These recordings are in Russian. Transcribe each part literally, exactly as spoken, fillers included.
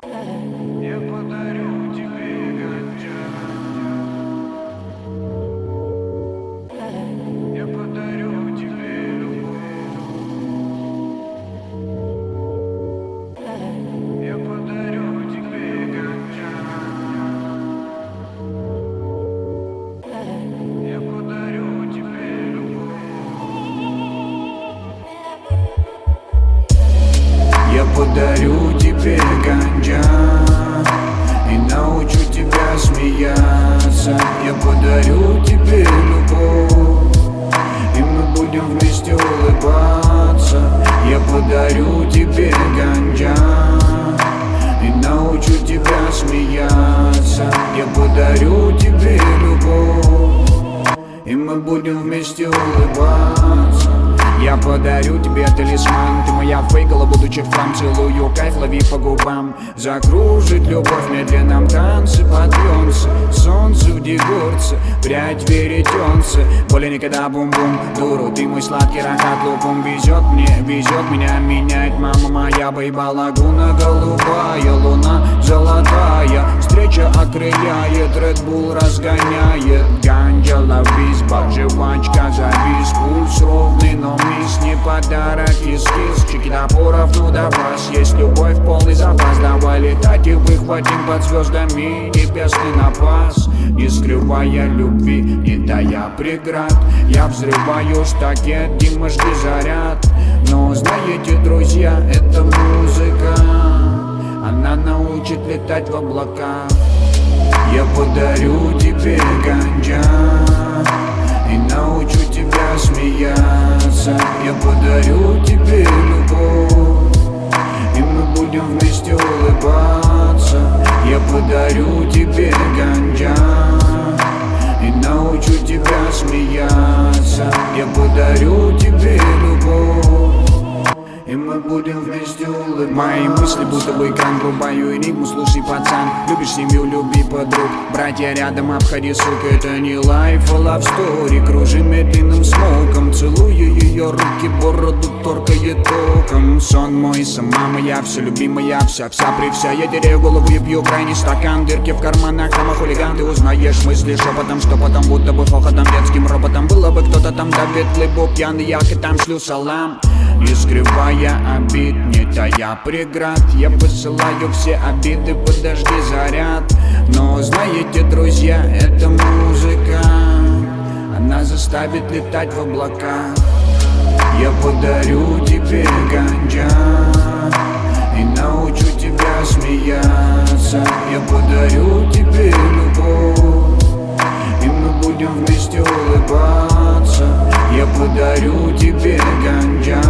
Я подарю тебе ганджа. Я подарю тебе любовь. Я подарю тебе ганджа. Я подарю тебе любовь. Я подарю тебе ганджа и научу тебя смеяться. Я подарю тебе любовь, и мы будем вместе улыбаться. Я подарю тебе ганджа и научу тебя смеяться. Я подарю тебе любовь, и мы будем вместе улыбаться. Я подарю тебе талисман, ты моя фейкала, будучи в хлам. Целую кайф, лови по губам. Закружит любовь в медленном танце, подъемся. Солнце в дегурце, прядь веретенце. Более никогда бум-бум, дуру, ты мой сладкий рахат лупум. Везет мне, везет меня менять мама моя. Бейба лагуна, голубая луна, золотая. Встреча окрыляет, Red Bull разгоняет. Ганджа, ловись, жвачка, завис. Пульс ровный, но мисс не подарок, кис-кис. Чики топоров, ну до вас есть любовь, полный запас. Давай летать и выхватим под звездами небесный напас. Не скрывая любви, не тая преград, я взрываю штакет, Димашки заряд. Но знаете, друзья, это музыка, она научит летать в облаках. Я подарю тебе ганджа и научу тебя смеяться. Я подарю тебе любовь, и мы будем вместе улыбаться. Я подарю тебе ганджа и научу тебя смеяться. Я подарю тебе любовь, и мы будем вместе улыбаться. Мои мысли будто бы экран, врубаю энигму. Слушай, пацан, любишь семью, люби подруг. Братья рядом, обходи, сука, это не лайф, а love story. Кружим медленным смоком, целую ее руки, бороду торкает током. Сон мой, сама моя, все любимая, вся-вся при вся. Я теряю голову и пью крайний стакан. Дырки в карманах, там хулиган. Ты узнаешь мысли шепотом, что потом будто бы хохотом, детским роботом. Было бы кто-то там, да ветлый пьяный, я к там шлю салам. Не скрывая обид, не тая преград, я посылаю все обиды под дожди заряд. Но знаете, друзья, эта музыка, она заставит летать в облаках. Я подарю тебе ганджа и научу тебя смеяться. Я подарю тебе любовь, и мы будем вместе улыбаться. Я подарю тебе ганджа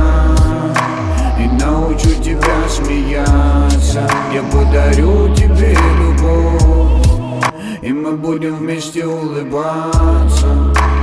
и научу тебя смеяться. Я подарю тебе любовь, и мы будем вместе улыбаться.